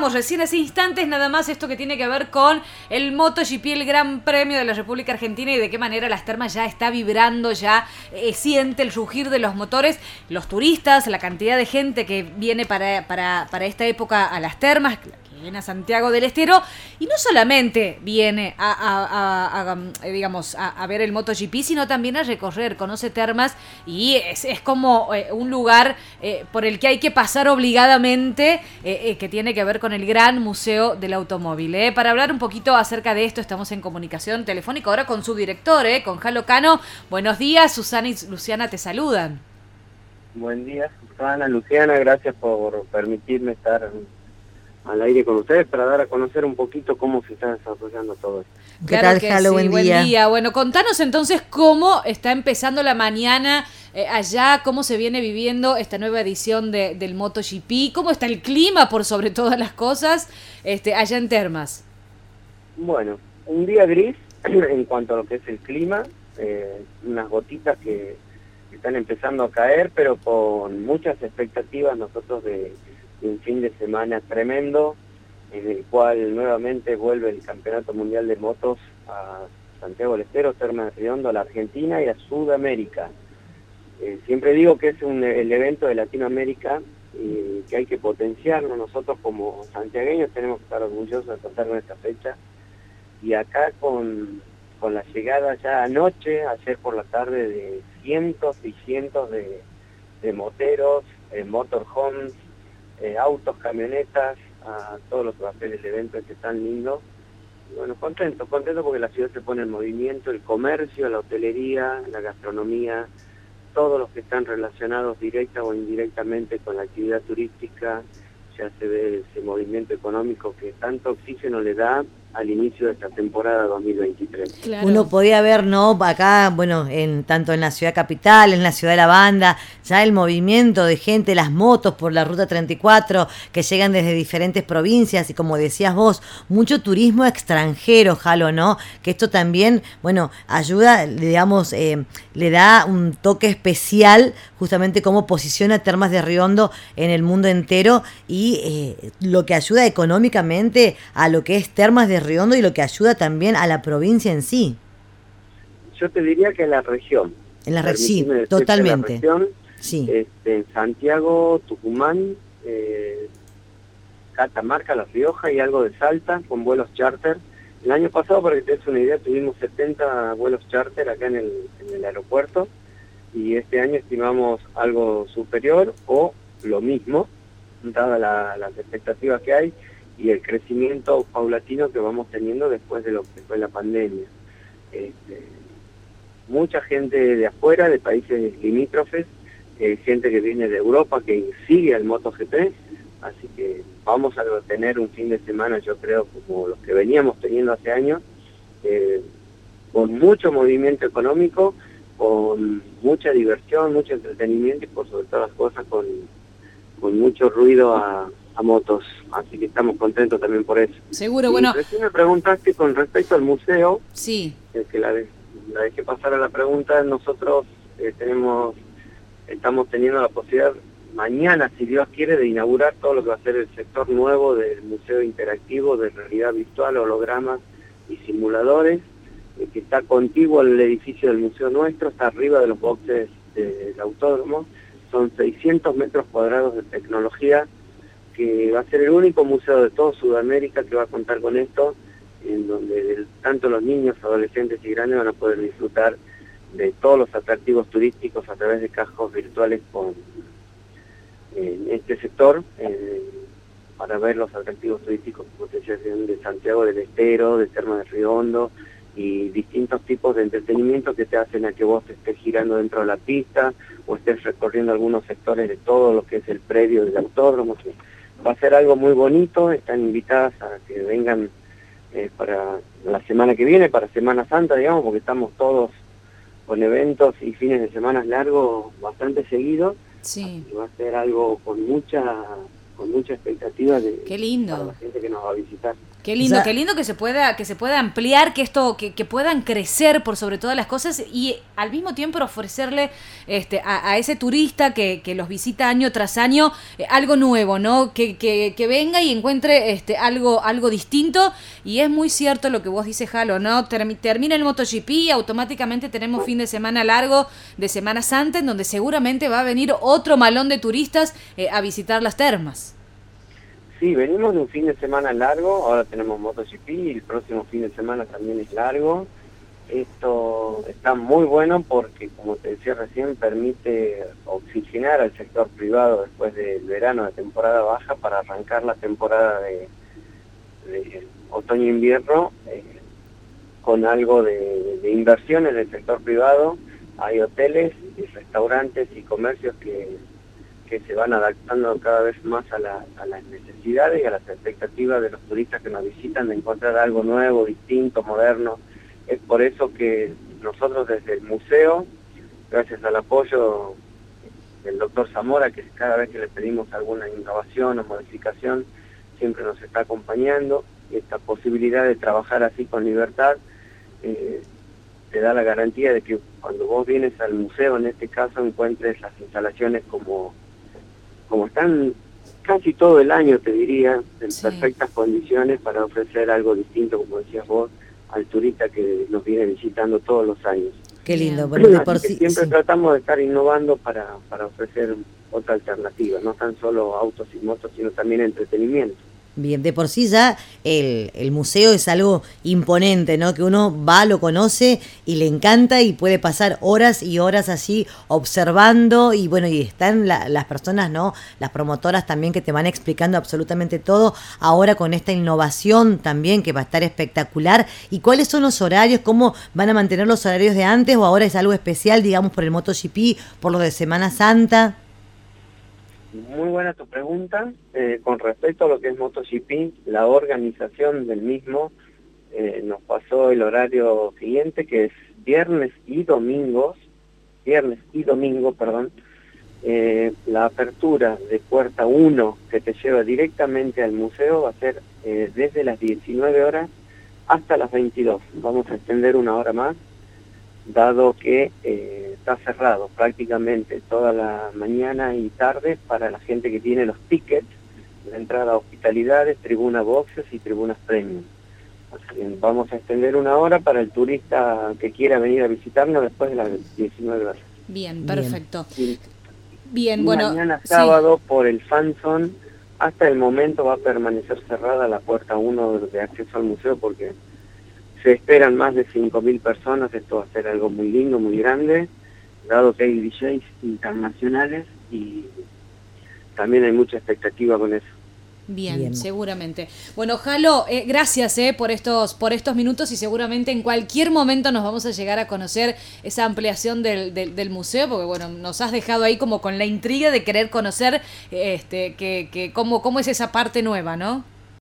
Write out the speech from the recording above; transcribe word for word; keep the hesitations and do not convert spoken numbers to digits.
Recién hace instantes nada más esto que tiene que ver con el MotoGP, el Gran Premio de la República Argentina, y de qué manera las termas ya está vibrando, ya eh, siente el rugir de los motores, los turistas, la cantidad de gente que viene para, para, para esta época a las termas, que viene a Santiago del Estero, y no solamente viene a, a, a, a digamos, a, a ver el MotoGP, sino también a recorrer, conoce termas, y es, es como eh, un lugar eh, por el que hay que pasar obligadamente, eh, eh, que tiene que ver con el Gran Museo del Automóvil. Eh. Para hablar un poquito acerca de esto, estamos en comunicación telefónica ahora con su director, eh, con Jalo Cano. Buenos días, Susana y Luciana te saludan. Buen día, Susana, Luciana, gracias por permitirme estar al aire con ustedes para dar a conocer un poquito cómo se está desarrollando todo esto. ¿Qué claro tal, Jalo? Sí, buen, buen día. día. Bueno, contanos entonces cómo está empezando la mañana eh, allá, cómo se viene viviendo esta nueva edición de, del MotoGP, cómo está el clima por sobre todas las cosas este, allá en Termas. Bueno, un día gris en cuanto a lo que es el clima, eh, unas gotitas que están empezando a caer, pero con muchas expectativas nosotros de un fin de semana tremendo, en el cual nuevamente vuelve el Campeonato Mundial de Motos a Santiago del Estero, Termas de Riondo, a la Argentina y a Sudamérica. Eh, siempre digo que es un, el evento de Latinoamérica y que hay que potenciarlo. Nosotros como santiagueños tenemos que estar orgullosos de contar con esta fecha. Y acá con, con la llegada ya anoche, ayer por la tarde, de cientos y cientos de, de moteros, eh, motorhomes, Eh, autos, camionetas, a todos los que va a hacer el evento este tan lindo. Y bueno, contento, contento porque la ciudad se pone en movimiento, el comercio, la hotelería, la gastronomía, todos los que están relacionados directa o indirectamente con la actividad turística, ya se ve ese movimiento económico que tanto oxígeno le da al inicio de esta temporada dos mil veintitrés. Claro. Uno podía ver, ¿no? Acá, bueno, en tanto en la ciudad capital, en la ciudad de la banda, ya el movimiento de gente, las motos por la ruta treinta y cuatro, que llegan desde diferentes provincias, y como decías vos, mucho turismo extranjero, Jalo, ¿no? Que esto también, bueno, ayuda, digamos, eh, le da un toque especial, justamente cómo posiciona Termas de Riondo en el mundo entero, y eh, lo que ayuda económicamente a lo que es Termas de Riondo y lo que ayuda también a la provincia en sí. Yo te diría que en la región. En la región, sí, totalmente. En la región, sí. este, en Santiago, Tucumán, eh, Catamarca, La Rioja y algo de Salta con vuelos charter. El año pasado, para que te des una idea, tuvimos setenta vuelos charter acá en el, en el aeropuerto, y este año estimamos algo superior o lo mismo, dadas la, las expectativas que hay y el crecimiento paulatino que vamos teniendo después de lo que fue la pandemia. Este, mucha gente de afuera, de países limítrofes, eh, gente que viene de Europa, que sigue al MotoGP, así que vamos a tener un fin de semana, yo creo, como los que veníamos teniendo hace años, eh, con mucho movimiento económico, con mucha diversión, mucho entretenimiento y por sobre todas las cosas con, con mucho ruido a a motos, así que estamos contentos también por eso. Seguro, y bueno. Recién me preguntaste con respecto al museo, sí, eh, que la, de, la dejé pasar a la pregunta. Nosotros eh, tenemos, estamos teniendo la posibilidad mañana, si Dios quiere, de inaugurar todo lo que va a ser el sector nuevo del Museo Interactivo de Realidad Virtual, hologramas y simuladores, eh, que está contiguo al edificio del museo nuestro, está arriba de los boxes del autódromo. Son seiscientos metros cuadrados de tecnología, que va a ser el único museo de toda Sudamérica que va a contar con esto, en donde el, tanto los niños, adolescentes y grandes van a poder disfrutar de todos los atractivos turísticos a través de cascos virtuales con en este sector, eh, para ver los atractivos turísticos de Santiago del Estero, de Termas de Riondo, y distintos tipos de entretenimiento que te hacen a que vos estés girando dentro de la pista o estés recorriendo algunos sectores de todo lo que es el predio del autódromo. Va a ser algo muy bonito, están invitadas a que vengan eh, para la semana que viene, para Semana Santa, digamos, porque estamos todos con eventos y fines de semana largos bastante seguidos. Sí. Y va a ser algo con mucha con mucha expectativa de Qué lindo. para la gente que nos va a visitar. Qué lindo, O sea, qué lindo que se pueda, que se pueda ampliar, que esto, que, que puedan crecer por sobre todas las cosas y al mismo tiempo ofrecerle este, a, a ese turista que, que los visita año tras año eh, algo nuevo, ¿no? Que, que, que venga y encuentre este, algo, algo distinto. Y es muy cierto lo que vos dices, Jalo, ¿no? Term- termina el MotoGP y automáticamente tenemos fin de semana largo de Semana Santa, en donde seguramente va a venir otro malón de turistas eh, a visitar las termas. Sí, venimos de un fin de semana largo, ahora tenemos MotoGP y el próximo fin de semana también es largo. Esto está muy bueno porque, como te decía recién, permite oxigenar al sector privado después del verano de temporada baja para arrancar la temporada de, de otoño-invierno eh, con algo de, de inversión en el sector privado. Hay hoteles, y restaurantes y comercios que que se van adaptando cada vez más a, la, a las necesidades y a las expectativas de los turistas que nos visitan de encontrar algo nuevo, distinto, moderno. Es por eso que nosotros desde el museo, gracias al apoyo del doctor Zamora, que cada vez que le pedimos alguna innovación o modificación, siempre nos está acompañando, y esta posibilidad de trabajar así con libertad eh, te da la garantía de que cuando vos vienes al museo, en este caso, encuentres las instalaciones como como están casi todo el año, te diría, en sí. perfectas condiciones para ofrecer algo distinto, como decías vos, al turista que nos viene visitando todos los años. Qué lindo. Bueno, de por sí, siempre sí. tratamos de estar innovando para, para ofrecer otra alternativa, no tan solo autos y motos, sino también entretenimiento. Bien, de por sí ya el, el museo es algo imponente, ¿no? Que uno va, lo conoce y le encanta y puede pasar horas y horas así observando y bueno, y están la, las personas, ¿no? Las promotoras también que te van explicando absolutamente todo, ahora con esta innovación también que va a estar espectacular. ¿Y cuáles son los horarios? ¿Cómo van a mantener los horarios de antes o ahora es algo especial, digamos, por el MotoGP, por lo de Semana Santa? Muy buena tu pregunta. Eh, con respecto a lo que es MotoGP, la organización del mismo eh, nos pasó el horario siguiente, que es viernes y domingos, viernes y domingo, perdón, eh, la apertura de puerta uno que te lleva directamente al museo va a ser eh, desde las diecinueve horas hasta las veintidós. Vamos a extender una hora más, dado que eh, está cerrado prácticamente toda la mañana y tarde para la gente que tiene los tickets de entrada a hospitalidades, tribuna boxes y tribunas premium. Así que vamos a extender una hora para el turista que quiera venir a visitarnos después de las diecinueve horas. Bien, perfecto. Y, Bien, y bueno. mañana sábado sí. por el FanZone, hasta el momento va a permanecer cerrada la puerta uno de acceso al museo porque se esperan más de cinco mil personas. Esto va a ser algo muy lindo, muy grande, dado que hay D Js internacionales y también hay mucha expectativa con eso. Bien, Bien. seguramente. Bueno, Jalo, eh, gracias eh, por estos por estos minutos y seguramente en cualquier momento nos vamos a llegar a conocer esa ampliación del, del, del museo, porque bueno, nos has dejado ahí como con la intriga de querer conocer este que, que cómo, cómo es esa parte nueva, ¿no?